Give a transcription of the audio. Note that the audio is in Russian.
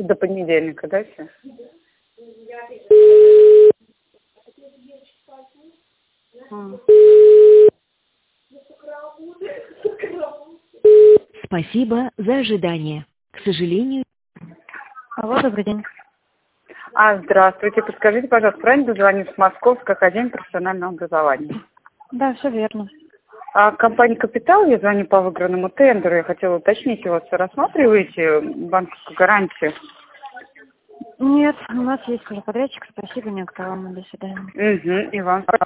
До понедельника, да, все? Спасибо за ожидание. К сожалению... Алло, добрый день. Здравствуйте. Подскажите, пожалуйста, правильно дозвониться в Московскую академию профессионального образования? Да, все верно. Компания «Капитал», я звоню по выигранному тендеру. Я хотела уточнить, у вас рассматриваете банковскую гарантию? Нет, у нас есть уже подрядчик. Спасибо, не актуально. До свидания. И вам